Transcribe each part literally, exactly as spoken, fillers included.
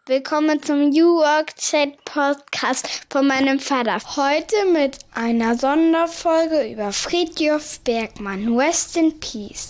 Willkommen zum New Work Chat Podcast von meinem Vater. Heute mit einer Sonderfolge über Frithjof Bergmann. Rest in Peace.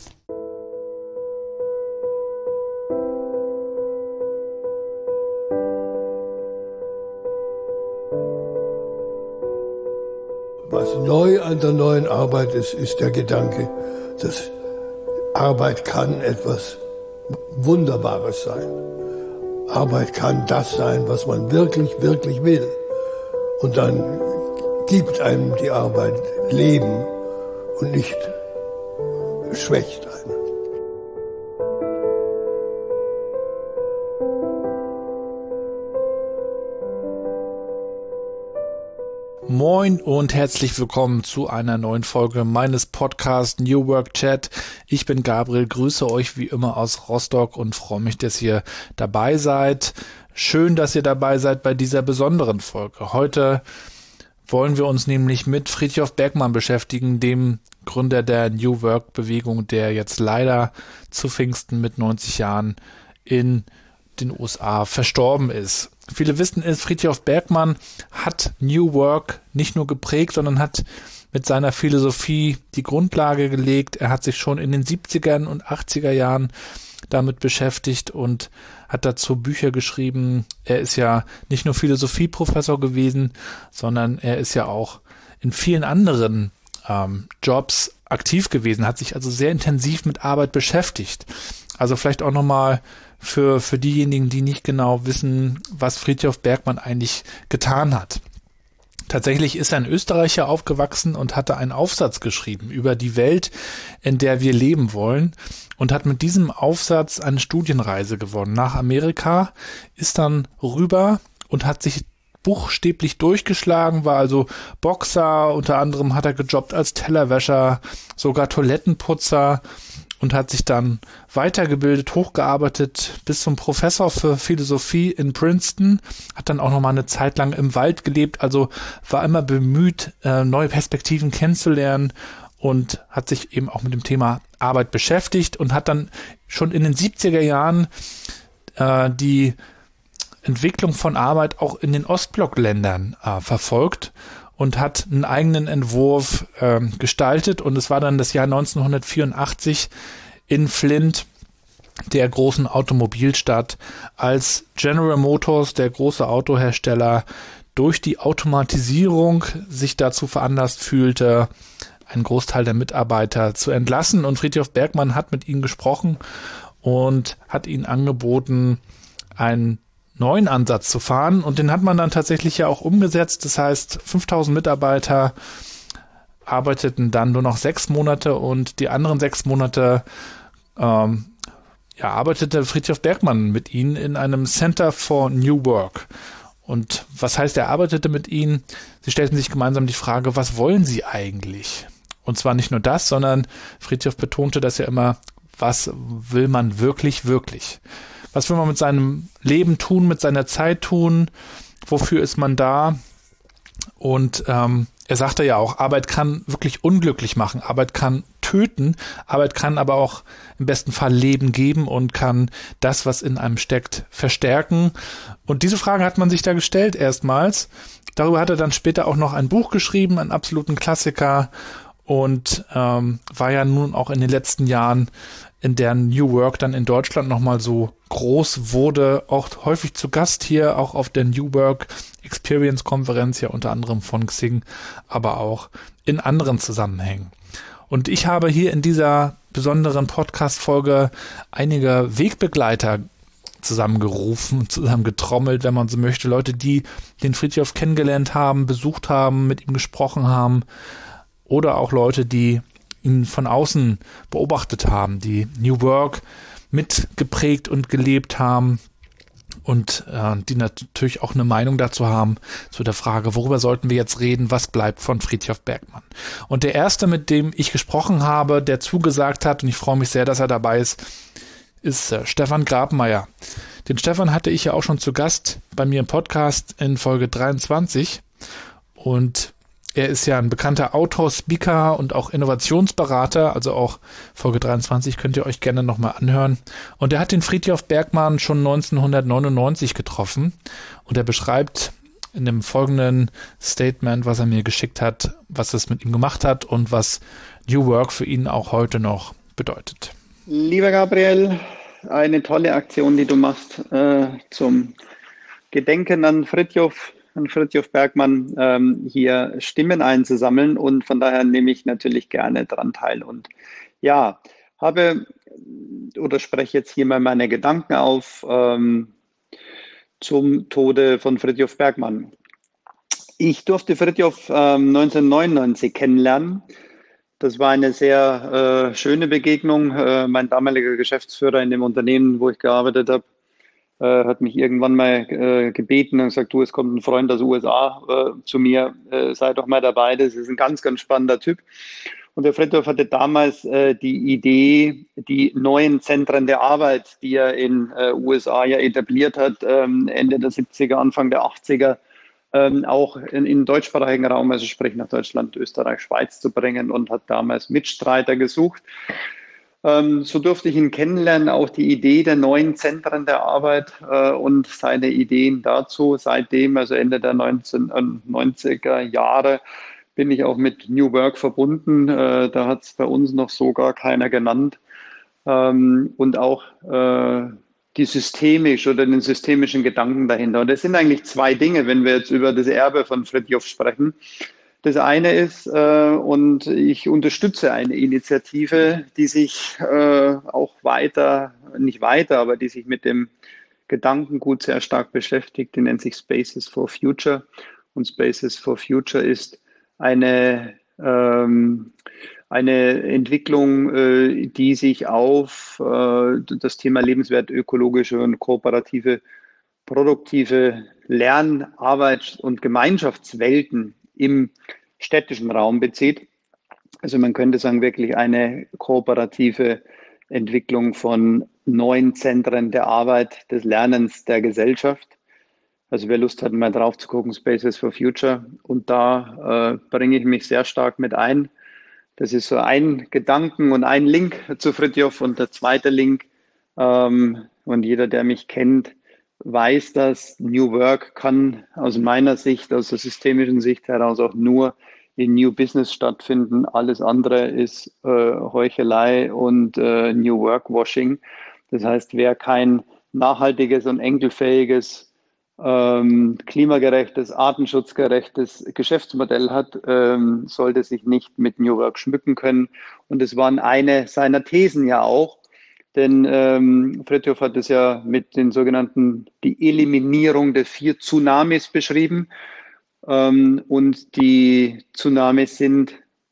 Was neu an der neuen Arbeit ist, ist der Gedanke, dass Arbeit kann etwas Wunderbares sein. Arbeit kann das sein, was man wirklich, wirklich will. Und dann gibt einem die Arbeit Leben und nicht schwächt einen. Moin und herzlich willkommen zu einer neuen Folge meines Podcasts New Work Chat. Ich bin Gabriel, grüße euch wie immer aus Rostock und freue mich, dass ihr dabei seid. Schön, dass ihr dabei seid bei dieser besonderen Folge. Heute wollen wir uns nämlich mit Frithjof Bergmann beschäftigen, dem Gründer der New Work Bewegung, der jetzt leider zu Pfingsten mit neunzig Jahren in den U S A verstorben ist. Viele wissen es, Frithjof Bergmann hat New Work nicht nur geprägt, sondern hat mit seiner Philosophie die Grundlage gelegt. Er hat sich schon in den siebzigern und achtziger Jahren damit beschäftigt und hat dazu Bücher geschrieben. Er ist ja nicht nur Philosophieprofessor gewesen, sondern er ist ja auch in vielen anderen ähm, Jobs aktiv gewesen, hat sich also sehr intensiv mit Arbeit beschäftigt. Also vielleicht auch nochmal für für diejenigen, die nicht genau wissen, was Frithjof Bergmann eigentlich getan hat. Tatsächlich ist er in Österreich aufgewachsen und hatte einen Aufsatz geschrieben über die Welt, in der wir leben wollen, und hat mit diesem Aufsatz eine Studienreise gewonnen nach Amerika, ist dann rüber und hat sich buchstäblich durchgeschlagen, war also Boxer, unter anderem hat er gejobbt als Tellerwäscher, sogar Toilettenputzer, und hat sich dann weitergebildet, hochgearbeitet bis zum Professor für Philosophie in Princeton, hat dann auch noch mal eine Zeit lang im Wald gelebt, also war immer bemüht, neue Perspektiven kennenzulernen und hat sich eben auch mit dem Thema Arbeit beschäftigt und hat dann schon in den siebziger Jahren äh, die Entwicklung von Arbeit auch in den Ostblockländern äh, verfolgt und hat einen eigenen Entwurf äh, gestaltet, und es war dann das Jahr neunzehnhundertvierundachtzig in Flint, der großen Automobilstadt, als General Motors, der große Autohersteller, durch die Automatisierung sich dazu veranlasst fühlte, einen Großteil der Mitarbeiter zu entlassen, und Frithjof Bergmann hat mit ihnen gesprochen und hat ihnen angeboten, einen neuen Ansatz zu fahren, und den hat man dann tatsächlich ja auch umgesetzt. Das heißt, fünftausend Mitarbeiter arbeiteten dann nur noch sechs Monate, und die anderen sechs Monate ähm, ja, arbeitete Frithjof Bergmann mit ihnen in einem Center for New Work. Und was heißt, er arbeitete mit ihnen? Sie stellten sich gemeinsam die Frage, was wollen sie eigentlich? Und zwar nicht nur das, sondern Frithjof betonte das ja immer, was will man wirklich, wirklich? Was will man mit seinem Leben tun, mit seiner Zeit tun? Wofür ist man da? Und ähm, er sagte ja auch, Arbeit kann wirklich unglücklich machen. Arbeit kann töten. Arbeit kann aber auch im besten Fall Leben geben und kann das, was in einem steckt, verstärken. Und diese Frage hat man sich da gestellt erstmals. Darüber hat er dann später auch noch ein Buch geschrieben, einen absoluten Klassiker, und ähm, war ja nun auch in den letzten Jahren, in der New Work dann in Deutschland nochmal so groß wurde, auch häufig zu Gast hier, auch auf der New Work Experience Konferenz, ja unter anderem von Xing, aber auch in anderen Zusammenhängen. Und ich habe hier in dieser besonderen Podcast-Folge einige Wegbegleiter zusammengerufen, zusammengetrommelt, wenn man so möchte, Leute, die den Frithjof kennengelernt haben, besucht haben, mit ihm gesprochen haben, oder auch Leute, die ihn von außen beobachtet haben, die New Work mitgeprägt und gelebt haben und äh, die natürlich auch eine Meinung dazu haben, zu der Frage, worüber sollten wir jetzt reden, was bleibt von Frithjof Bergmann. Und der erste, mit dem ich gesprochen habe, der zugesagt hat, und ich freue mich sehr, dass er dabei ist, ist äh, Stefan Grabmeier. Den Stefan hatte ich ja auch schon zu Gast bei mir im Podcast in Folge dreiundzwanzig, und Er ist ja ein bekannter Autor, Speaker und auch Innovationsberater, also auch Folge dreiundzwanzig könnt ihr euch gerne nochmal anhören. Und er hat den Fridtjof Bergmann schon neunzehnhundertneunundneunzig getroffen und er beschreibt in dem folgenden Statement, was er mir geschickt hat, was es mit ihm gemacht hat und was New Work für ihn auch heute noch bedeutet. Lieber Gabriel, eine tolle Aktion, die du machst äh, zum Gedenken an Fridtjof, an Fridtjof Bergmann, ähm, hier Stimmen einzusammeln, und von daher nehme ich natürlich gerne daran teil. Und ja, habe oder spreche jetzt hier mal meine Gedanken auf ähm, zum Tode von Fridtjof Bergmann. Ich durfte Fridtjof ähm, neunzehnhundertneunundneunzig kennenlernen. Das war eine sehr äh, schöne Begegnung. Äh, mein damaliger Geschäftsführer in dem Unternehmen, wo ich gearbeitet habe, äh, hat mich irgendwann mal äh, gebeten und gesagt, du, es kommt ein Freund aus den U S A äh, zu mir, äh, sei doch mal dabei, das ist ein ganz, ganz spannender Typ. Und der Fridtjof hatte damals äh, die Idee, die neuen Zentren der Arbeit, die er in äh, U S A ja etabliert hat, ähm, Ende der siebziger, Anfang der achtziger, ähm, auch in, in deutschsprachigen Raum, also sprich nach Deutschland, Österreich, Schweiz zu bringen, und hat damals Mitstreiter gesucht. Ähm, so durfte ich ihn kennenlernen, auch die Idee der neuen Zentren der Arbeit äh, und seine Ideen dazu. Seitdem, also Ende der neunzehnhundertneunziger Jahre, bin ich auch mit New Work verbunden. Äh, da hat es bei uns noch so gar keiner genannt. Ähm, und auch äh, die systemisch oder den systemischen Gedanken dahinter. Und das sind eigentlich zwei Dinge, wenn wir jetzt über das Erbe von Fridtjof sprechen. Das eine ist, äh, und ich unterstütze eine Initiative, die sich äh, auch weiter, nicht weiter, aber die sich mit dem Gedankengut sehr stark beschäftigt. Die nennt sich Spaces for Future. Und Spaces for Future ist eine, ähm, eine Entwicklung, äh, die sich auf äh, das Thema lebenswert ökologische und kooperative, produktive Lern-, Arbeits- und Gemeinschaftswelten im städtischen Raum bezieht. Also man könnte sagen, wirklich eine kooperative Entwicklung von neuen Zentren der Arbeit, des Lernens, der Gesellschaft. Also wer Lust hat, mal drauf zu gucken, Spaces for Future. Und da äh, bringe ich mich sehr stark mit ein. Das ist so ein Gedanken und ein Link zu Fridtjof. Und der zweite Link, ähm, und jeder, der mich kennt, weiß, dass New Work kann aus meiner Sicht, aus der systemischen Sicht heraus auch nur in New Business stattfinden. Alles andere ist äh, Heuchelei und äh, New Work Washing. Das heißt, wer kein nachhaltiges und enkelfähiges, ähm, klimagerechtes, artenschutzgerechtes Geschäftsmodell hat, ähm, sollte sich nicht mit New Work schmücken können. Und es waren eine seiner Thesen ja auch, denn ähm, Fridtjof hat es ja mit den sogenannten, die Eliminierung der vier Tsunamis beschrieben. Ähm, und die Tsunamis sind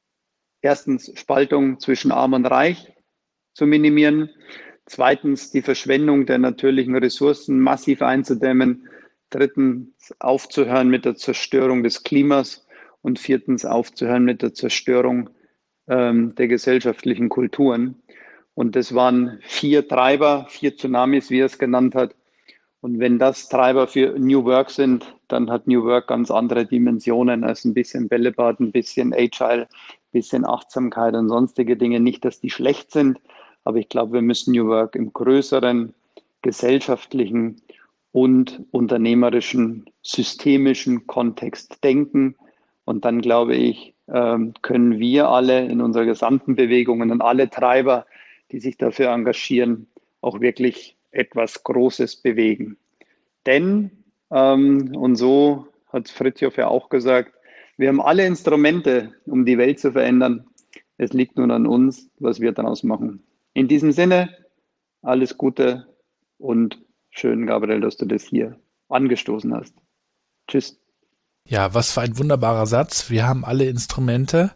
erstens Spaltung zwischen Arm und Reich zu minimieren, zweitens die Verschwendung der natürlichen Ressourcen massiv einzudämmen, drittens aufzuhören mit der Zerstörung des Klimas und viertens aufzuhören mit der Zerstörung ähm, der gesellschaftlichen Kulturen. Und das waren vier Treiber, vier Tsunamis, wie er es genannt hat. Und wenn das Treiber für New Work sind, dann hat New Work ganz andere Dimensionen als ein bisschen Bällebad, ein bisschen Agile, ein bisschen Achtsamkeit und sonstige Dinge. Nicht, dass die schlecht sind, aber ich glaube, wir müssen New Work im größeren gesellschaftlichen und unternehmerischen, systemischen Kontext denken. Und dann, glaube ich, können wir alle in unserer gesamten Bewegung und alle Treiber, die sich dafür engagieren, auch wirklich etwas Großes bewegen. Denn, ähm, und so hat Fridtjof ja auch gesagt, wir haben alle Instrumente, um die Welt zu verändern. Es liegt nun an uns, was wir daraus machen. In diesem Sinne, alles Gute und schön, Gabriel, dass du das hier angestoßen hast. Tschüss. Ja, was für ein wunderbarer Satz. Wir haben alle Instrumente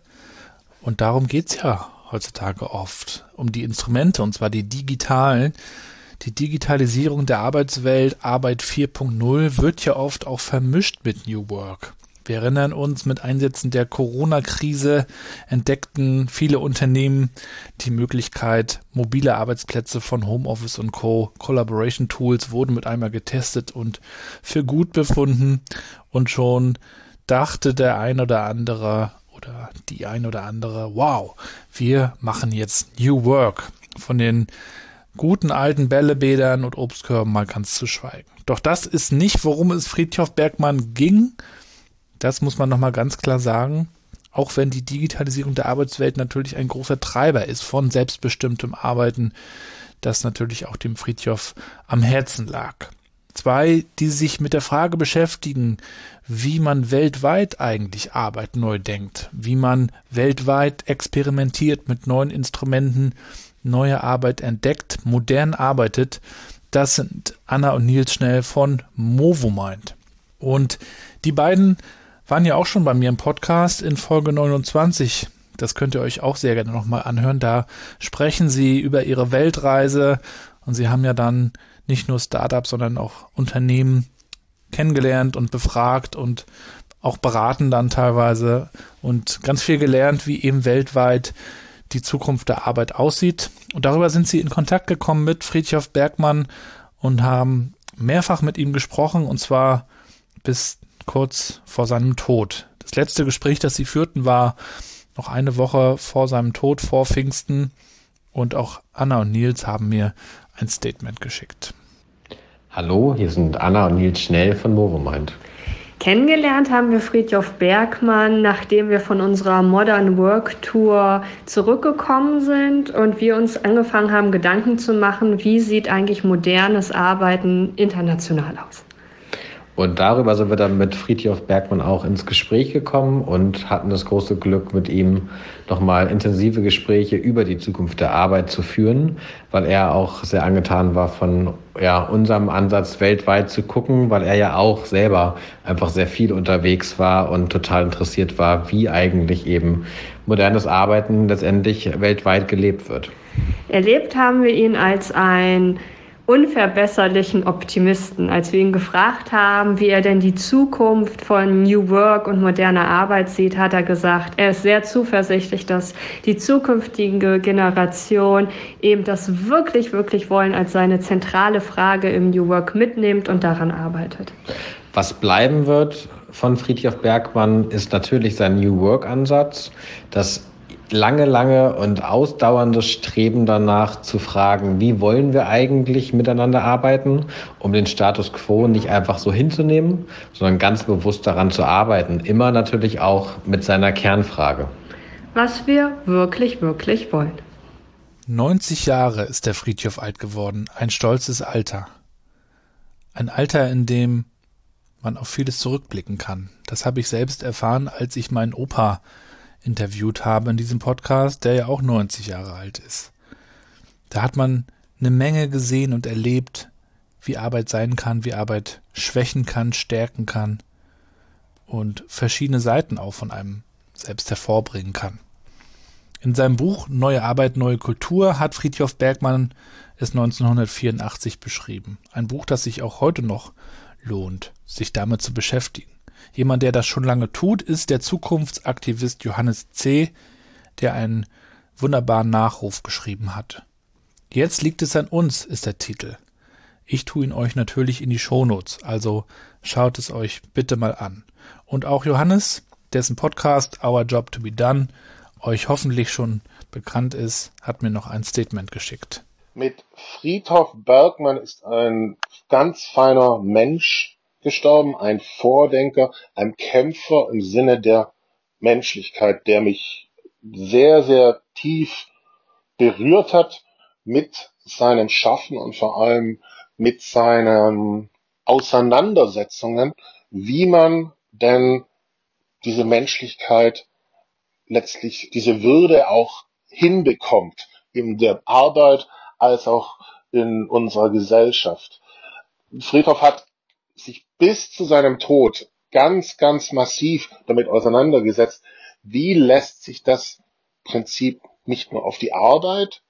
und darum geht's ja heutzutage oft. Um die Instrumente, und zwar die digitalen. Die Digitalisierung der Arbeitswelt, Arbeit vier Punkt null, wird ja oft auch vermischt mit New Work. Wir erinnern uns, mit Einsätzen der Corona-Krise entdeckten viele Unternehmen die Möglichkeit, mobile Arbeitsplätze von Homeoffice und Co. Collaboration Tools wurden mit einmal getestet und für gut befunden. Und schon dachte der ein oder andere oder die ein oder andere, wow, wir machen jetzt New Work. Von den guten alten Bällebädern und Obstkörben mal ganz zu schweigen. Doch das ist nicht, worum es Frithjof Bergmann ging. Das muss man nochmal ganz klar sagen. Auch wenn die Digitalisierung der Arbeitswelt natürlich ein großer Treiber ist von selbstbestimmtem Arbeiten, das natürlich auch dem Frithjof am Herzen lag. Zwei, die sich mit der Frage beschäftigen, wie man weltweit eigentlich Arbeit neu denkt, wie man weltweit experimentiert mit neuen Instrumenten, neue Arbeit entdeckt, modern arbeitet. Das sind Anna und Nils Schnell von Movomind. Und die beiden waren ja auch schon bei mir im Podcast in Folge neunundzwanzig. Das könnt ihr euch auch sehr gerne nochmal anhören. Da sprechen sie über ihre Weltreise und sie haben ja dann nicht nur Startups, sondern auch Unternehmen kennengelernt und befragt und auch beraten dann teilweise und ganz viel gelernt, wie eben weltweit die Zukunft der Arbeit aussieht. Und darüber sind sie in Kontakt gekommen mit Frithjof Bergmann und haben mehrfach mit ihm gesprochen, und zwar bis kurz vor seinem Tod. Das letzte Gespräch, das sie führten, war noch eine Woche vor seinem Tod, vor Pfingsten. Und auch Anna und Nils haben mir ein Statement geschickt. Hallo, hier sind Anna und Nils Schnell von Movomind. Kennengelernt haben wir Frithjof Bergmann, nachdem wir von unserer Modern Work Tour zurückgekommen sind und wir uns angefangen haben, Gedanken zu machen, wie sieht eigentlich modernes Arbeiten international aus. Und darüber sind wir dann mit Frithjof Bergmann auch ins Gespräch gekommen und hatten das große Glück, mit ihm nochmal intensive Gespräche über die Zukunft der Arbeit zu führen, weil er auch sehr angetan war von ja, unserem Ansatz, weltweit zu gucken, weil er ja auch selber einfach sehr viel unterwegs war und total interessiert war, wie eigentlich eben modernes Arbeiten letztendlich weltweit gelebt wird. Erlebt haben wir ihn als ein unverbesserlichen Optimisten. Als wir ihn gefragt haben, wie er denn die Zukunft von New Work und moderner Arbeit sieht, hat er gesagt, er ist sehr zuversichtlich, dass die zukünftige Generation eben das wirklich, wirklich wollen als seine zentrale Frage im New Work mitnimmt und daran arbeitet. Was bleiben wird von Frithjof Bergmann ist natürlich sein New Work-Ansatz, das lange, lange und ausdauerndes Streben danach zu fragen, wie wollen wir eigentlich miteinander arbeiten, um den Status quo nicht einfach so hinzunehmen, sondern ganz bewusst daran zu arbeiten. Immer natürlich auch mit seiner Kernfrage. Was wir wirklich, wirklich wollen. neunzig Jahre ist der Frithjof alt geworden. Ein stolzes Alter. Ein Alter, in dem man auf vieles zurückblicken kann. Das habe ich selbst erfahren, als ich meinen Opa interviewt habe in diesem Podcast, der ja auch neunzig Jahre alt ist. Da hat man eine Menge gesehen und erlebt, wie Arbeit sein kann, wie Arbeit schwächen kann, stärken kann und verschiedene Seiten auch von einem selbst hervorbringen kann. In seinem Buch Neue Arbeit, neue Kultur hat Frithjof Bergmann es neunzehnhundertvierundachtzig beschrieben. Ein Buch, das sich auch heute noch lohnt, sich damit zu beschäftigen. Jemand, der das schon lange tut, ist der Zukunftsaktivist Johannes C., der einen wunderbaren Nachruf geschrieben hat. Jetzt liegt es an uns, ist der Titel. Ich tue ihn euch natürlich in die Shownotes, also schaut es euch bitte mal an. Und auch Johannes, dessen Podcast Our Job to be Done euch hoffentlich schon bekannt ist, hat mir noch ein Statement geschickt. Mit Frithjof Bergmann ist ein ganz feiner Mensch gestorben, ein Vordenker, ein Kämpfer im Sinne der Menschlichkeit, der mich sehr, sehr tief berührt hat mit seinem Schaffen und vor allem mit seinen Auseinandersetzungen, wie man denn diese Menschlichkeit, letztlich diese Würde auch hinbekommt, in der Arbeit als auch in unserer Gesellschaft. Frithjof hat sich bis zu seinem Tod ganz, ganz massiv damit auseinandergesetzt, wie lässt sich das Prinzip nicht nur auf die Arbeit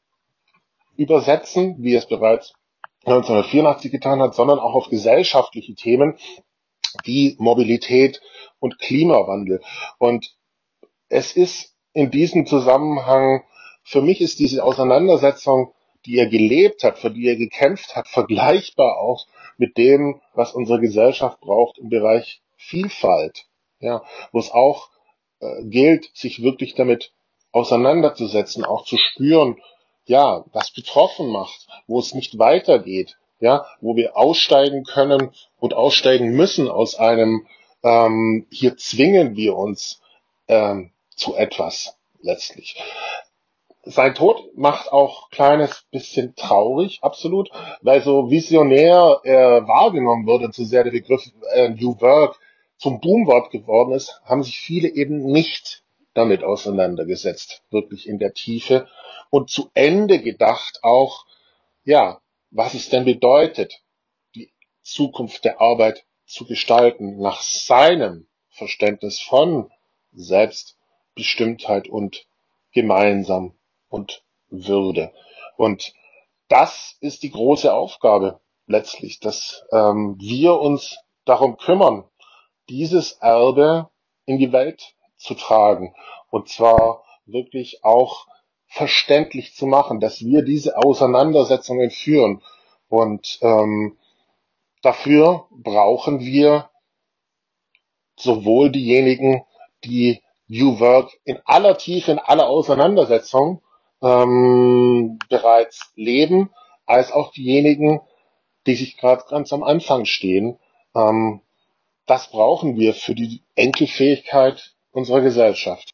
übersetzen, wie es bereits neunzehnhundertvierundachtzig getan hat, sondern auch auf gesellschaftliche Themen wie Mobilität und Klimawandel. Und es ist in diesem Zusammenhang, für mich ist diese Auseinandersetzung, die er gelebt hat, für die er gekämpft hat, vergleichbar auch mit dem, was unsere Gesellschaft braucht im Bereich Vielfalt. ja, wo es auch äh, gilt, sich wirklich damit auseinanderzusetzen, auch zu spüren, ja, was betroffen macht, wo es nicht weitergeht, ja, wo wir aussteigen können und aussteigen müssen aus einem, ähm, hier zwingen wir uns ähm, zu etwas letztlich. Sein Tod macht auch ein kleines bisschen traurig, absolut, weil so visionär er wahrgenommen wurde, zu sehr der Begriff äh, New Work zum Boomwort geworden ist, haben sich viele eben nicht damit auseinandergesetzt, wirklich in der Tiefe und zu Ende gedacht auch, ja, was es denn bedeutet, die Zukunft der Arbeit zu gestalten nach seinem Verständnis von Selbstbestimmtheit und gemeinsam und Würde. Und das ist die große Aufgabe letztlich, dass ähm, wir uns darum kümmern, dieses Erbe in die Welt zu tragen und zwar wirklich auch verständlich zu machen, dass wir diese Auseinandersetzungen führen und ähm, dafür brauchen wir sowohl diejenigen, die New Work in aller Tiefe, in aller Auseinandersetzung ähm, bereits leben, als auch diejenigen, die sich gerade ganz am Anfang stehen. Ähm, das brauchen wir für die Enkelfähigkeit unserer Gesellschaft.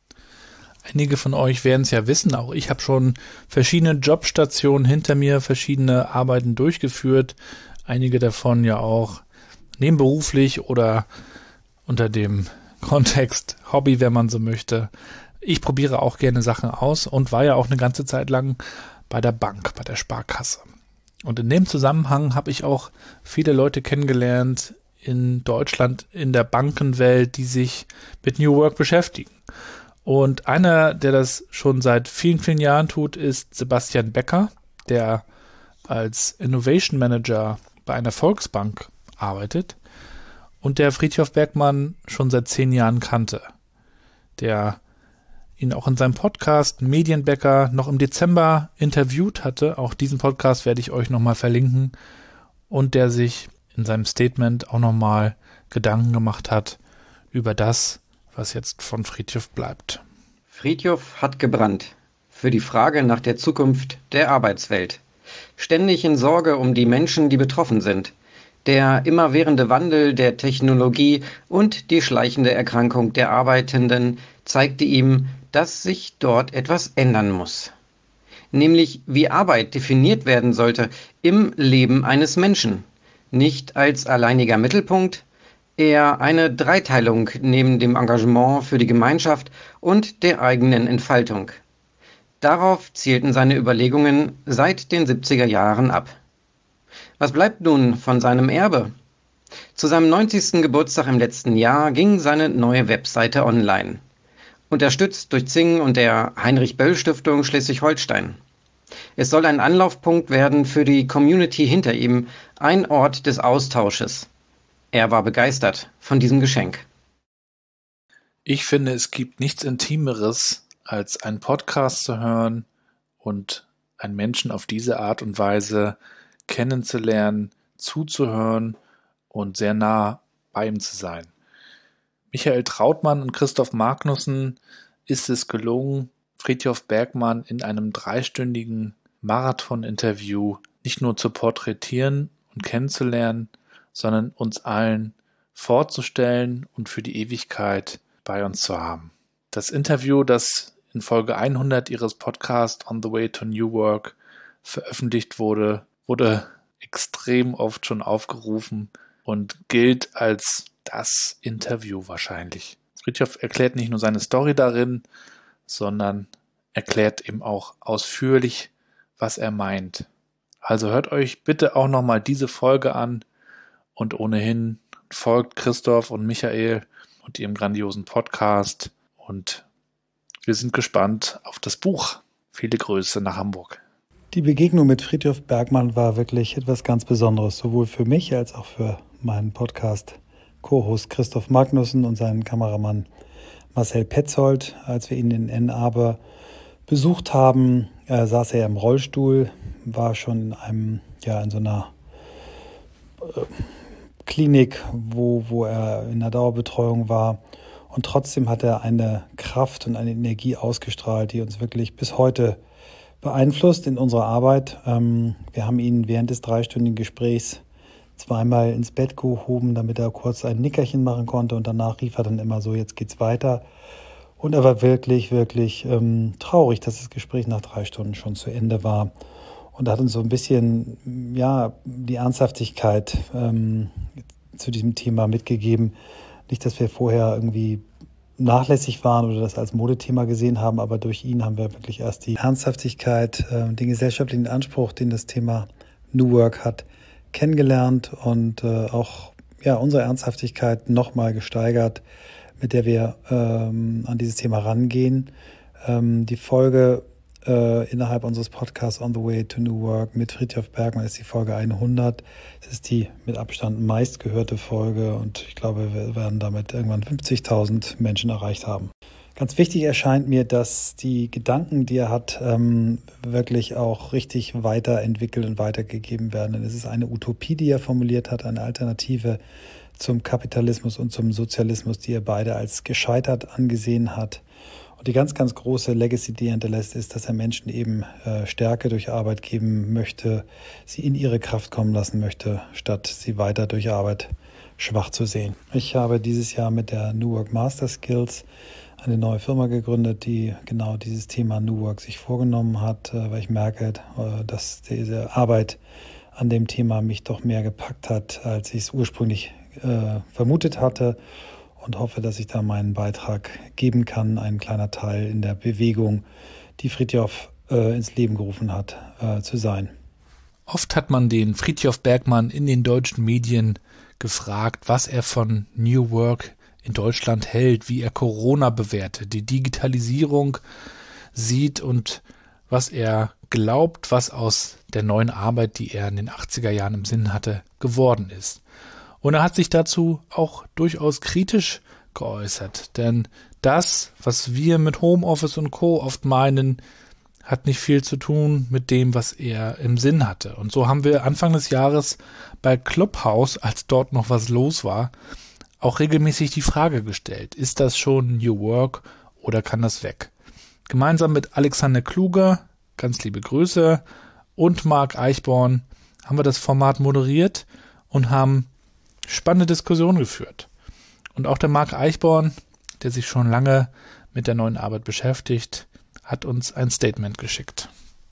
Einige von euch werden es ja wissen, auch ich habe schon verschiedene Jobstationen hinter mir, verschiedene Arbeiten durchgeführt, einige davon ja auch nebenberuflich oder unter dem Kontext Hobby, wenn man so möchte. Ich probiere auch gerne Sachen aus und war ja auch eine ganze Zeit lang bei der Bank, bei der Sparkasse. Und in dem Zusammenhang habe ich auch viele Leute kennengelernt in Deutschland, in der Bankenwelt, die sich mit New Work beschäftigen. Und einer, der das schon seit vielen, vielen Jahren tut, ist Sebastian Becker, der als Innovation Manager bei einer Volksbank arbeitet und der Frithjof Bergmann schon seit zehn Jahren kannte, der ihn auch in seinem Podcast Medienbäcker noch im Dezember interviewt hatte. Auch diesen Podcast werde ich euch nochmal verlinken und der sich in seinem Statement auch nochmal Gedanken gemacht hat über das, was jetzt von Frithjof bleibt. Frithjof hat gebrannt für die Frage nach der Zukunft der Arbeitswelt. Ständig in Sorge um die Menschen, die betroffen sind. Der immerwährende Wandel der Technologie und die schleichende Erkrankung der Arbeitenden zeigte ihm, dass sich dort etwas ändern muss. Nämlich wie Arbeit definiert werden sollte im Leben eines Menschen. Nicht als alleiniger Mittelpunkt, eher eine Dreiteilung neben dem Engagement für die Gemeinschaft und der eigenen Entfaltung. Darauf zielten seine Überlegungen seit den siebziger Jahren ab. Was bleibt nun von seinem Erbe? Zu seinem neunzigsten Geburtstag im letzten Jahr ging seine neue Webseite online. Unterstützt durch Zing und der Heinrich-Böll-Stiftung Schleswig-Holstein. Es soll ein Anlaufpunkt werden für die Community hinter ihm, ein Ort des Austausches. Er war begeistert von diesem Geschenk. Ich finde, es gibt nichts Intimeres, als einen Podcast zu hören und einen Menschen auf diese Art und Weise kennenzulernen, zuzuhören und sehr nah bei ihm zu sein. Michael Trautmann und Christoph Magnussen ist es gelungen, Frithjof Bergmann in einem dreistündigen Marathon-Interview nicht nur zu porträtieren und kennenzulernen, sondern uns allen vorzustellen und für die Ewigkeit bei uns zu haben. Das Interview, das in Folge hundert ihres Podcasts On the Way to New Work veröffentlicht wurde, wurde extrem oft schon aufgerufen und gilt als das Interview wahrscheinlich. Frithjof erklärt nicht nur seine Story darin, sondern erklärt eben auch ausführlich, was er meint. Also hört euch bitte auch nochmal diese Folge an und ohnehin folgt Christoph und Michael und ihrem grandiosen Podcast und wir sind gespannt auf das Buch. Viele Grüße nach Hamburg. Die Begegnung mit Frithjof Bergmann war wirklich etwas ganz Besonderes, sowohl für mich als auch für meinen Podcast-Co-Host Christoph Magnussen und seinen Kameramann Marcel Petzold. Als wir ihn in Ann Arbor besucht haben, äh, saß er im Rollstuhl, war schon in einem, ja, in so einer äh, Klinik, wo, wo er in der Dauerbetreuung war. Und trotzdem hat er eine Kraft und eine Energie ausgestrahlt, die uns wirklich bis heute beeinflusst in unserer Arbeit. Ähm, wir haben ihn während des dreistündigen Gesprächs zweimal ins Bett gehoben, damit er kurz ein Nickerchen machen konnte. Und danach rief er dann immer so, jetzt geht's weiter. Und er war wirklich, wirklich ähm, traurig, dass das Gespräch nach drei Stunden schon zu Ende war. Und hat uns so ein bisschen, ja, die Ernsthaftigkeit ähm, zu diesem Thema mitgegeben. Nicht, dass wir vorher irgendwie nachlässig waren oder das als Modethema gesehen haben, aber durch ihn haben wir wirklich erst die Ernsthaftigkeit, äh, den gesellschaftlichen Anspruch, den das Thema New Work hat, kennengelernt und äh, auch ja unsere Ernsthaftigkeit nochmal gesteigert, mit der wir ähm, an dieses Thema rangehen. Ähm, die Folge äh, innerhalb unseres Podcasts On the Way to New Work mit Frithjof Bergmann ist die Folge hundert. Es ist die mit Abstand meistgehörte Folge und ich glaube, wir werden damit irgendwann fünfzigtausend Menschen erreicht haben. Ganz wichtig erscheint mir, dass die Gedanken, die er hat, ähm, wirklich auch richtig weiterentwickelt und weitergegeben werden. Denn es ist eine Utopie, die er formuliert hat, eine Alternative zum Kapitalismus und zum Sozialismus, die er beide als gescheitert angesehen hat. Und die ganz, ganz große Legacy, die er hinterlässt, ist, dass er Menschen eben äh, Stärke durch Arbeit geben möchte, sie in ihre Kraft kommen lassen möchte, statt sie weiter durch Arbeit schwach zu sehen. Ich habe dieses Jahr mit der New Work Master Skills eine neue Firma gegründet, die genau dieses Thema New Work sich vorgenommen hat, äh, weil ich merke, äh, dass diese Arbeit an dem Thema mich doch mehr gepackt hat, als ich es ursprünglich äh, vermutet hatte. Und hoffe, dass ich da meinen Beitrag geben kann, ein kleiner Teil in der Bewegung, die Frithjof äh, ins Leben gerufen hat, äh, zu sein. Oft hat man den Frithjof Bergmann in den deutschen Medien gefragt, was er von New Work in Deutschland hält, wie er Corona bewertet, die Digitalisierung sieht und was er glaubt, was aus der neuen Arbeit, die er in den achtziger Jahren im Sinn hatte, geworden ist. Und er hat sich dazu auch durchaus kritisch geäußert, denn das, was wir mit Homeoffice und Co. oft meinen, hat nicht viel zu tun mit dem, was er im Sinn hatte. Und so haben wir Anfang des Jahres bei Clubhouse, als dort noch was los war, auch regelmäßig die Frage gestellt, ist das schon New Work oder kann das weg? Gemeinsam mit Alexander Kluge, ganz liebe Grüße, und Marc Eichborn haben wir das Format moderiert und haben spannende Diskussionen geführt. Und auch der Marc Eichborn, der sich schon lange mit der neuen Arbeit beschäftigt, hat uns ein Statement geschickt.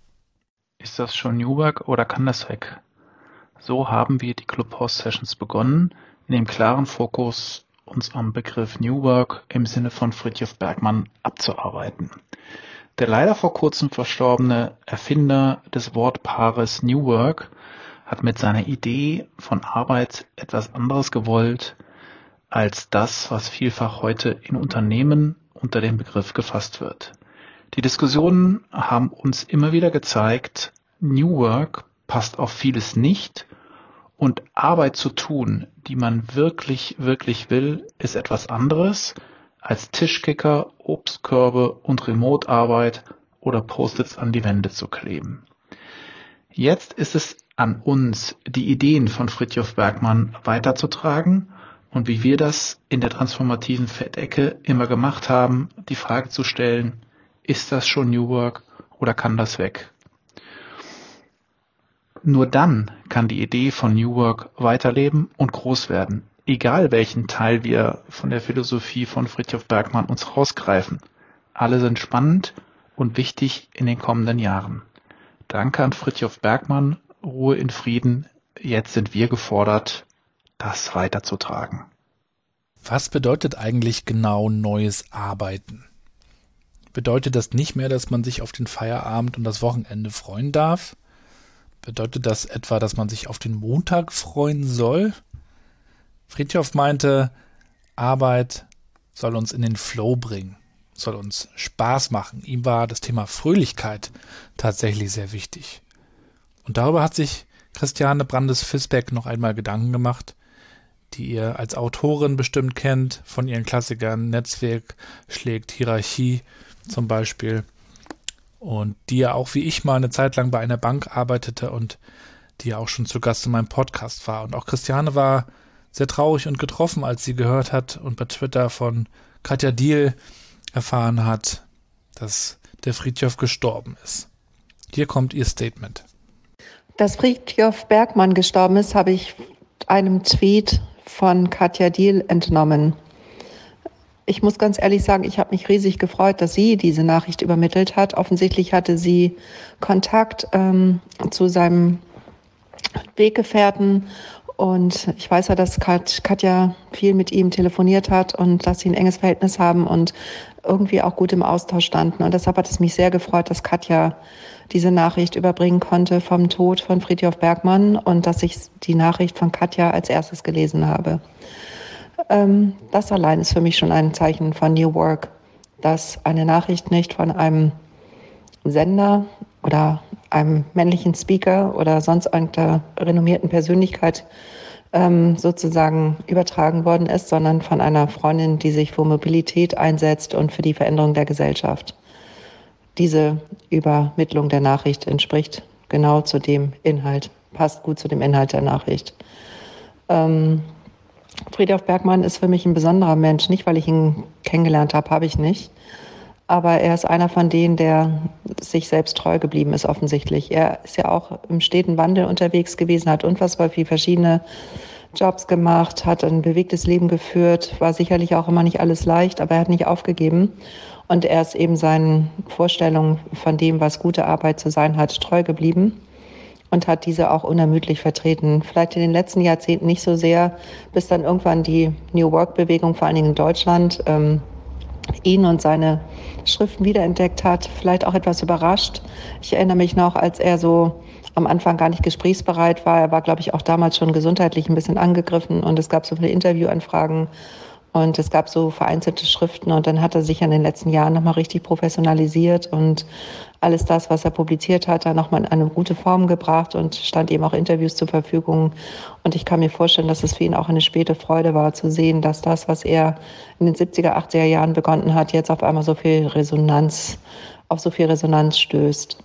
Ist das schon New Work oder kann das weg? So haben wir die Clubhouse-Sessions begonnen, in dem klaren Fokus, uns am Begriff New Work im Sinne von Frithjof Bergmann abzuarbeiten. Der leider vor kurzem verstorbene Erfinder des Wortpaares New Work hat mit seiner Idee von Arbeit etwas anderes gewollt als das, was vielfach heute in Unternehmen unter dem Begriff gefasst wird. Die Diskussionen haben uns immer wieder gezeigt, New Work passt auf vieles nicht und Arbeit zu tun, die man wirklich, wirklich will, ist etwas anderes als Tischkicker, Obstkörbe und Remote-Arbeit oder Post-its an die Wände zu kleben. Jetzt ist es an uns, die Ideen von Frithjof Bergmann weiterzutragen und wie wir das in der transformativen Fettecke immer gemacht haben, die Frage zu stellen, ist das schon New Work oder kann das weg? Nur dann kann die Idee von New Work weiterleben und groß werden, egal welchen Teil wir von der Philosophie von Frithjof Bergmann uns rausgreifen. Alle sind spannend und wichtig in den kommenden Jahren. Danke an Frithjof Bergmann, Ruhe in Frieden. Jetzt sind wir gefordert, das weiterzutragen. Was bedeutet eigentlich genau neues Arbeiten? Bedeutet das nicht mehr, dass man sich auf den Feierabend und das Wochenende freuen darf? Bedeutet das etwa, dass man sich auf den Montag freuen soll? Frithjof meinte, Arbeit soll uns in den Flow bringen, soll uns Spaß machen. Ihm war das Thema Fröhlichkeit tatsächlich sehr wichtig. Und darüber hat sich Christiane Brandes-Fisbeck noch einmal Gedanken gemacht, die ihr als Autorin bestimmt kennt, von ihren Klassikern Netzwerk schlägt Hierarchie zum Beispiel, und die ja auch wie ich mal eine Zeit lang bei einer Bank arbeitete und die ja auch schon zu Gast in meinem Podcast war. Und auch Christiane war sehr traurig und getroffen, als sie gehört hat und bei Twitter von Katja Diehl erfahren hat, dass der Fridtjof gestorben ist. Hier kommt ihr Statement. Dass Fridtjof Bergmann gestorben ist, habe ich einem Tweet von Katja Diehl entnommen. Ich muss ganz ehrlich sagen, ich habe mich riesig gefreut, dass sie diese Nachricht übermittelt hat. Offensichtlich hatte sie Kontakt ähm, zu seinem Weggefährten. Und ich weiß ja, dass Kat, Katja viel mit ihm telefoniert hat und dass sie ein enges Verhältnis haben und irgendwie auch gut im Austausch standen. Und deshalb hat es mich sehr gefreut, dass Katja diese Nachricht überbringen konnte vom Tod von Fridtjof Bergmann und dass ich die Nachricht von Katja als erstes gelesen habe. Ähm, das allein ist für mich schon ein Zeichen von New Work, dass eine Nachricht nicht von einem Sender oder einem männlichen Speaker oder sonst irgendeiner renommierten Persönlichkeit ähm, sozusagen übertragen worden ist, sondern von einer Freundin, die sich für Mobilität einsetzt und für die Veränderung der Gesellschaft. Diese Übermittlung der Nachricht entspricht genau zu dem Inhalt, passt gut zu dem Inhalt der Nachricht. Ähm, Fridtjof Bergmann ist für mich ein besonderer Mensch, nicht weil ich ihn kennengelernt habe, habe ich nicht. Aber er ist einer von denen, der sich selbst treu geblieben ist, offensichtlich. Er ist ja auch im steten Wandel unterwegs gewesen, hat unfassbar viele verschiedene Jobs gemacht, hat ein bewegtes Leben geführt, war sicherlich auch immer nicht alles leicht, aber er hat nicht aufgegeben. Und er ist eben seinen Vorstellungen von dem, was gute Arbeit zu sein hat, treu geblieben und hat diese auch unermüdlich vertreten. Vielleicht in den letzten Jahrzehnten nicht so sehr, bis dann irgendwann die New Work-Bewegung, vor allen Dingen in Deutschland, ähm, ihn und seine Schriften wiederentdeckt hat, vielleicht auch etwas überrascht. Ich erinnere mich noch, als er so am Anfang gar nicht gesprächsbereit war. Er war, glaube ich, auch damals schon gesundheitlich ein bisschen angegriffen und es gab so viele Interviewanfragen und es gab so vereinzelte Schriften und dann hat er sich in den letzten Jahren nochmal richtig professionalisiert und alles das, was er publiziert hat, da nochmal in eine gute Form gebracht und stand ihm auch Interviews zur Verfügung. Und ich kann mir vorstellen, dass es für ihn auch eine späte Freude war, zu sehen, dass das, was er in den siebziger, achtziger Jahren begonnen hat, jetzt auf einmal so viel Resonanz, auf so viel Resonanz stößt.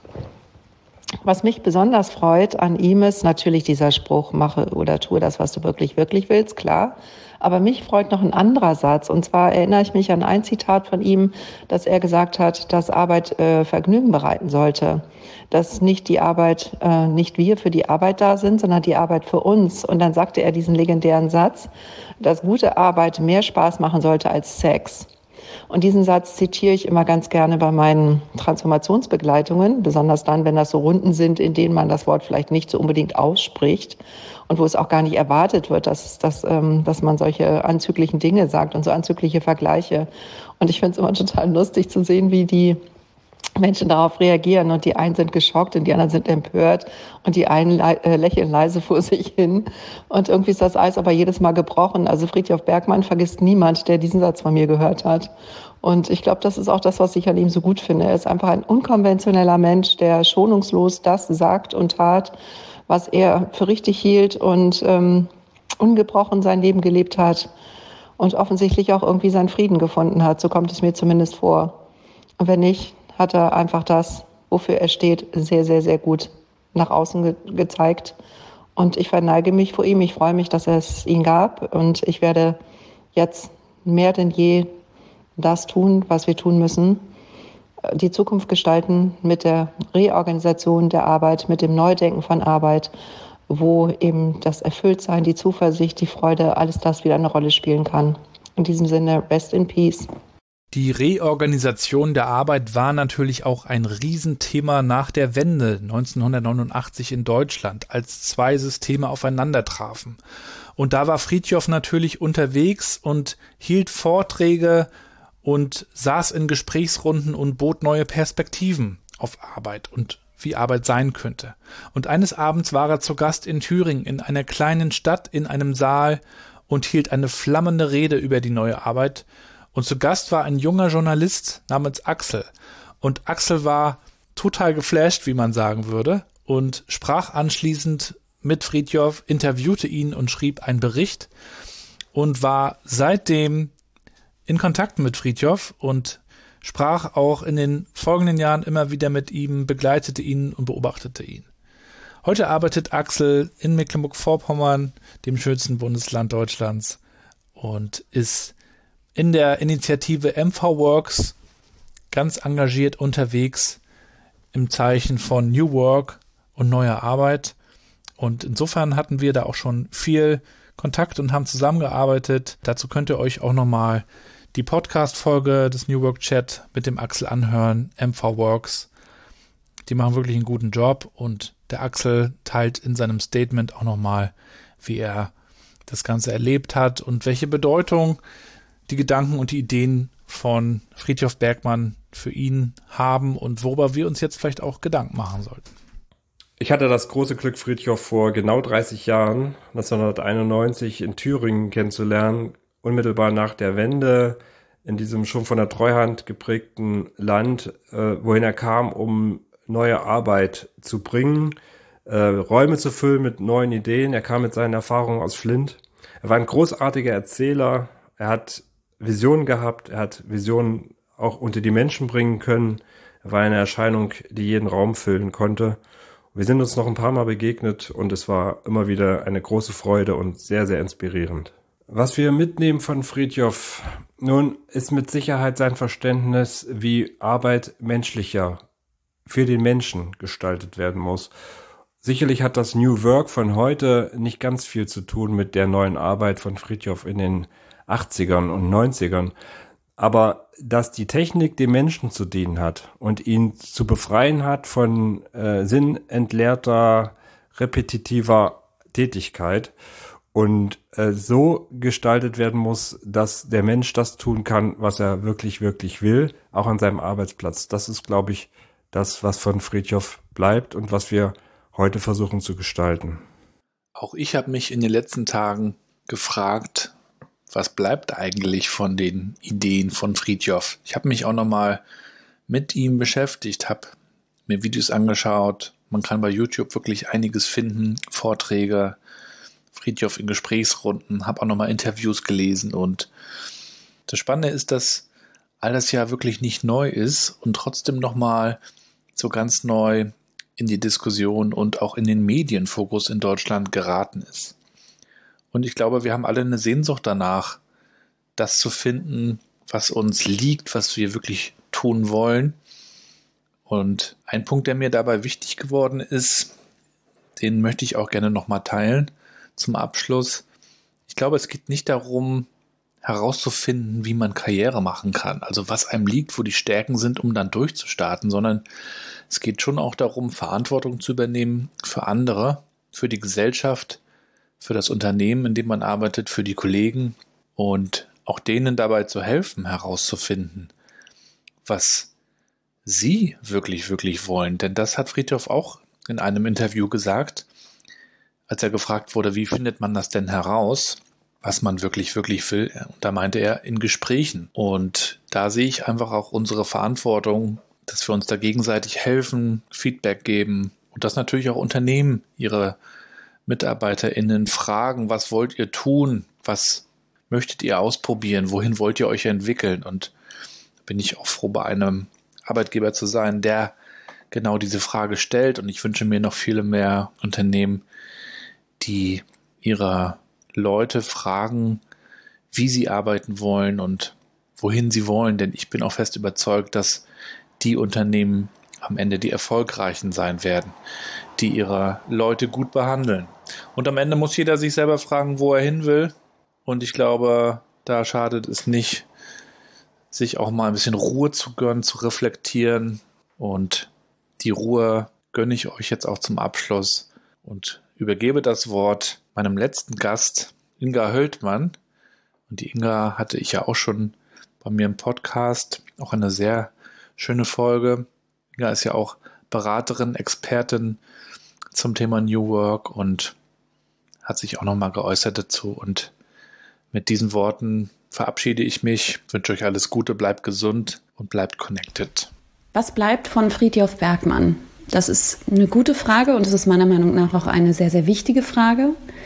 Was mich besonders freut an ihm ist natürlich dieser Spruch, mache oder tue das, was du wirklich, wirklich willst, klar. Aber mich freut noch ein anderer Satz. Und zwar erinnere ich mich an ein Zitat von ihm, dass er gesagt hat, dass Arbeit äh, Vergnügen bereiten sollte. Dass nicht die Arbeit, äh, nicht wir für die Arbeit da sind, sondern die Arbeit für uns. Und dann sagte er diesen legendären Satz, dass gute Arbeit mehr Spaß machen sollte als Sex. Und diesen Satz zitiere ich immer ganz gerne bei meinen Transformationsbegleitungen, besonders dann, wenn das so Runden sind, in denen man das Wort vielleicht nicht so unbedingt ausspricht und wo es auch gar nicht erwartet wird, dass, dass, ähm, dass man solche anzüglichen Dinge sagt und so anzügliche Vergleiche. Und ich finde es immer total lustig zu sehen, wie die Menschen darauf reagieren und die einen sind geschockt und die anderen sind empört und die einen le- äh, lächeln leise vor sich hin und irgendwie ist das Eis aber jedes Mal gebrochen. Also Fridtjof Bergmann vergisst niemand, der diesen Satz von mir gehört hat. Und ich glaube, das ist auch das, was ich an ihm so gut finde. Er ist einfach ein unkonventioneller Mensch, der schonungslos das sagt und tat, was er für richtig hielt und ähm, ungebrochen sein Leben gelebt hat und offensichtlich auch irgendwie seinen Frieden gefunden hat. So kommt es mir zumindest vor. Und wenn nicht, hat er einfach das, wofür er steht, sehr, sehr, sehr gut nach außen ge- gezeigt. Und ich verneige mich vor ihm. Ich freue mich, dass es ihn gab. Und ich werde jetzt mehr denn je das tun, was wir tun müssen. Die Zukunft gestalten mit der Reorganisation der Arbeit, mit dem Neudenken von Arbeit, wo eben das Erfülltsein, die Zuversicht, die Freude, alles das wieder eine Rolle spielen kann. In diesem Sinne, rest in peace. Die Reorganisation der Arbeit war natürlich auch ein Riesenthema nach der Wende neunzehnhundertneunundachtzig in Deutschland, als zwei Systeme aufeinander trafen. Und da war Fridtjof natürlich unterwegs und hielt Vorträge und saß in Gesprächsrunden und bot neue Perspektiven auf Arbeit und wie Arbeit sein könnte. Und eines Abends war er zu Gast in Thüringen, in einer kleinen Stadt, in einem Saal und hielt eine flammende Rede über die neue Arbeit. Und zu Gast war ein junger Journalist namens Axel. Und Axel war total geflasht, wie man sagen würde, und sprach anschließend mit Fridtjof, interviewte ihn und schrieb einen Bericht und war seitdem in Kontakt mit Fridtjof und sprach auch in den folgenden Jahren immer wieder mit ihm, begleitete ihn und beobachtete ihn. Heute arbeitet Axel in Mecklenburg-Vorpommern, dem schönsten Bundesland Deutschlands, und ist in der Initiative M V Works ganz engagiert unterwegs im Zeichen von New Work und neuer Arbeit. Und insofern hatten wir da auch schon viel Kontakt und haben zusammengearbeitet. Dazu könnt ihr euch auch nochmal die Podcast-Folge des New Work Chat mit dem Axel anhören, M V Works. Die machen wirklich einen guten Job und der Axel teilt in seinem Statement auch nochmal, wie er das Ganze erlebt hat und welche Bedeutung die Gedanken und die Ideen von Frithjof Bergmann für ihn haben und worüber wir uns jetzt vielleicht auch Gedanken machen sollten. Ich hatte das große Glück, Frithjof vor genau dreißig Jahren, neunzehnhunderteinundneunzig, in Thüringen kennenzulernen, unmittelbar nach der Wende, in diesem schon von der Treuhand geprägten Land, äh, wohin er kam, um neue Arbeit zu bringen, äh, Räume zu füllen mit neuen Ideen. Er kam mit seinen Erfahrungen aus Flint. Er war ein großartiger Erzähler. Er hat Visionen gehabt. Er hat Visionen auch unter die Menschen bringen können. Er war eine Erscheinung, die jeden Raum füllen konnte. Wir sind uns noch ein paar Mal begegnet und es war immer wieder eine große Freude und sehr, sehr inspirierend. Was wir mitnehmen von Frithjof, nun ist mit Sicherheit sein Verständnis, wie Arbeit menschlicher für den Menschen gestaltet werden muss. Sicherlich hat das New Work von heute nicht ganz viel zu tun mit der neuen Arbeit von Frithjof in den achtzigern und neunzigern. Aber dass die Technik dem Menschen zu dienen hat und ihn zu befreien hat von äh, sinnentleerter, repetitiver Tätigkeit und äh, so gestaltet werden muss, dass der Mensch das tun kann, was er wirklich, wirklich will, auch an seinem Arbeitsplatz. Das ist, glaube ich, das, was von Frithjof bleibt und was wir heute versuchen zu gestalten. Auch ich habe mich in den letzten Tagen gefragt, was bleibt eigentlich von den Ideen von Frithjof? Ich habe mich auch nochmal mit ihm beschäftigt, habe mir Videos angeschaut. Man kann bei YouTube wirklich einiges finden, Vorträge, Frithjof in Gesprächsrunden, habe auch nochmal Interviews gelesen. Und das Spannende ist, dass all das ja wirklich nicht neu ist und trotzdem nochmal so ganz neu in die Diskussion und auch in den Medienfokus in Deutschland geraten ist. Und ich glaube, wir haben alle eine Sehnsucht danach, das zu finden, was uns liegt, was wir wirklich tun wollen. Und ein Punkt, der mir dabei wichtig geworden ist, den möchte ich auch gerne nochmal teilen zum Abschluss. Ich glaube, es geht nicht darum, herauszufinden, wie man Karriere machen kann, also was einem liegt, wo die Stärken sind, um dann durchzustarten, sondern es geht schon auch darum, Verantwortung zu übernehmen für andere, für die Gesellschaft, für das Unternehmen, in dem man arbeitet, für die Kollegen und auch denen dabei zu helfen, herauszufinden, was sie wirklich, wirklich wollen. Denn das hat Frithjof auch in einem Interview gesagt, als er gefragt wurde, wie findet man das denn heraus, was man wirklich, wirklich will. Und da meinte er, in Gesprächen. Und da sehe ich einfach auch unsere Verantwortung, dass wir uns da gegenseitig helfen, Feedback geben und dass natürlich auch Unternehmen ihre MitarbeiterInnen fragen, was wollt ihr tun, was möchtet ihr ausprobieren, wohin wollt ihr euch entwickeln? Und da bin ich auch froh, bei einem Arbeitgeber zu sein, der genau diese Frage stellt. Und ich wünsche mir noch viele mehr Unternehmen, die ihre Leute fragen, wie sie arbeiten wollen und wohin sie wollen. Denn ich bin auch fest überzeugt, dass die Unternehmen am Ende die erfolgreichen sein werden, die ihre Leute gut behandeln. Und am Ende muss jeder sich selber fragen, wo er hin will. Und ich glaube, da schadet es nicht, sich auch mal ein bisschen Ruhe zu gönnen, zu reflektieren. Und die Ruhe gönne ich euch jetzt auch zum Abschluss und übergebe das Wort meinem letzten Gast, Inga Höldmann. Und die Inga hatte ich ja auch schon bei mir im Podcast, auch eine sehr schöne Folge. Inga ist ja auch Beraterin, Expertin zum Thema New Work und hat sich auch nochmal geäußert dazu. Und mit diesen Worten verabschiede ich mich, wünsche euch alles Gute, bleibt gesund und bleibt connected. Was bleibt von Frithjof Bergmann? Das ist eine gute Frage und es ist meiner Meinung nach auch eine sehr, sehr wichtige Frage.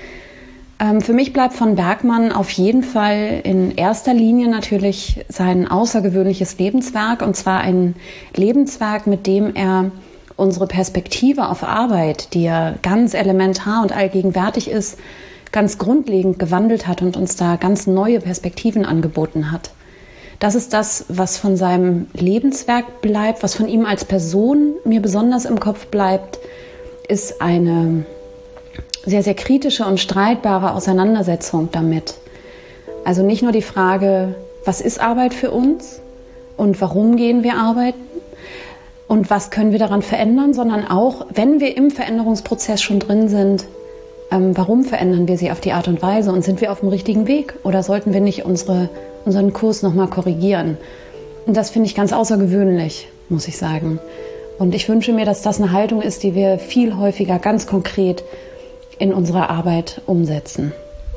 Ähm, für mich bleibt von Bergmann auf jeden Fall in erster Linie natürlich sein außergewöhnliches Lebenswerk, und zwar ein Lebenswerk, mit dem er unsere Perspektive auf Arbeit, die ja ganz elementar und allgegenwärtig ist, ganz grundlegend gewandelt hat und uns da ganz neue Perspektiven angeboten hat. Das ist das, was von seinem Lebenswerk bleibt, was von ihm als Person mir besonders im Kopf bleibt, ist eine sehr, sehr kritische und streitbare Auseinandersetzung damit. Also nicht nur die Frage, was ist Arbeit für uns und warum gehen wir arbeiten und was können wir daran verändern, sondern auch, wenn wir im Veränderungsprozess schon drin sind, ähm, warum verändern wir sie auf die Art und Weise und sind wir auf dem richtigen Weg oder sollten wir nicht unsere, unseren Kurs nochmal korrigieren? Und das finde ich ganz außergewöhnlich, muss ich sagen. Und ich wünsche mir, dass das eine Haltung ist, die wir viel häufiger ganz konkret in unserer Arbeit umsetzen.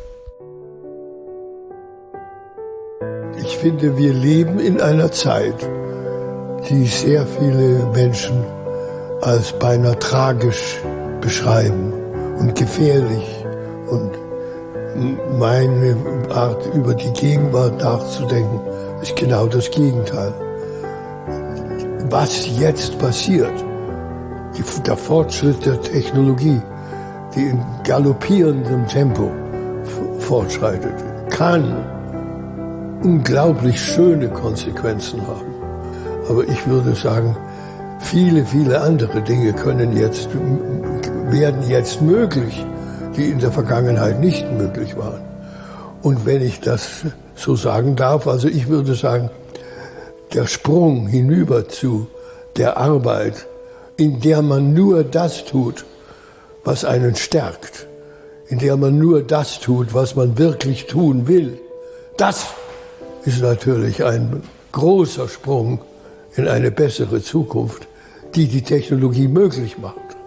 Ich finde, wir leben in einer Zeit, die sehr viele Menschen als beinahe tragisch beschreiben und gefährlich. Und meine Art, über die Gegenwart nachzudenken, ist genau das Gegenteil. Was jetzt passiert, die, der Fortschritt der Technologie, die in galoppierendem Tempo fortschreitet, kann unglaublich schöne Konsequenzen haben. Aber ich würde sagen, viele, viele andere Dinge können jetzt, werden jetzt möglich, die in der Vergangenheit nicht möglich waren. Und wenn ich das so sagen darf, also ich würde sagen, der Sprung hinüber zu der Arbeit, in der man nur das tut, was einen stärkt, in der man nur das tut, was man wirklich tun will, das ist natürlich ein großer Sprung in eine bessere Zukunft, die die Technologie möglich macht.